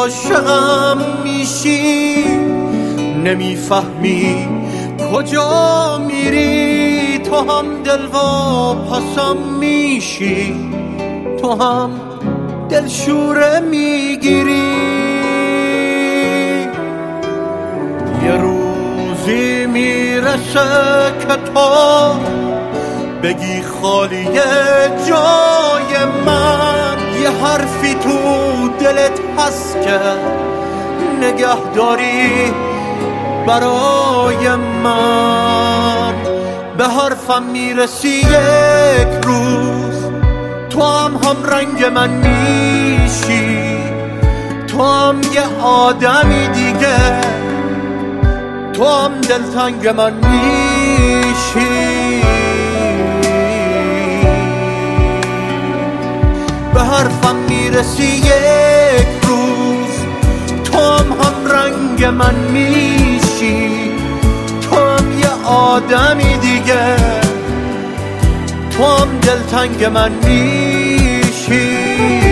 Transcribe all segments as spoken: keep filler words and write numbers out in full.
عاشقم میشی، نمیفهمی کجا میری. تو هم دلواپسم میشی، تو هم دلشوره میگیری. یه روزی میرسه که تو بگی خالیه جای من. یه حرفی تو دلت هست که نگه داری برای من. به حرفم میرسی یک روز، تو هم هم رنگ من میشی. تو هم یه آدمی دیگه، تو هم دلتنگ من میشی. به حرفم میرسی یک روز، تو هم هم رنگ من میشی. تو هم یه آدمی دیگه، تو هم دلتنگ من میشی.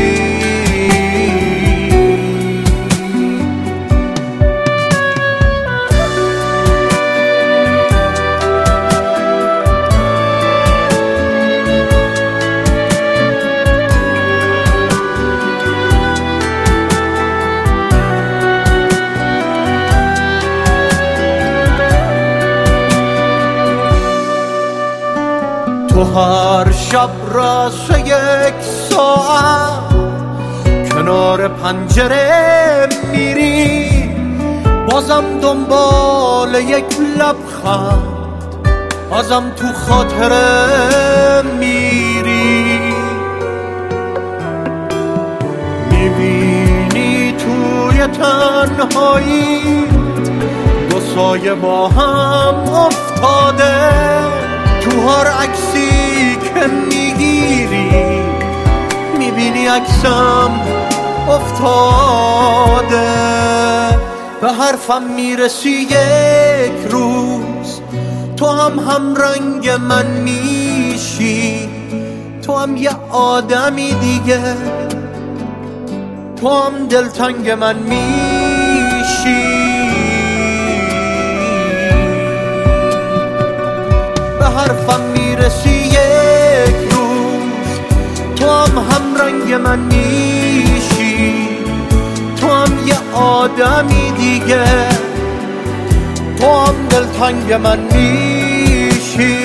تو هر شب راست یک ساعت کنار پنجره میری، بازم دنبال یک لبخند ازم تو خاطره میری. میبینی توی تنهایی دو سایه با هم افتاده، تو هر عکسی که میگیری میبینی عکسم افتاده. به حرفم میرسی یک روز، تو هم هم رنگ من میشی. تو هم یه آدمی دیگه، تو هم دلتنگ من میشی. به حرفم میرسی یک روز، تو هم هم رنگ من میشی. تو هم یه آدمی دیگه، تو هم دلتنگ من میشی.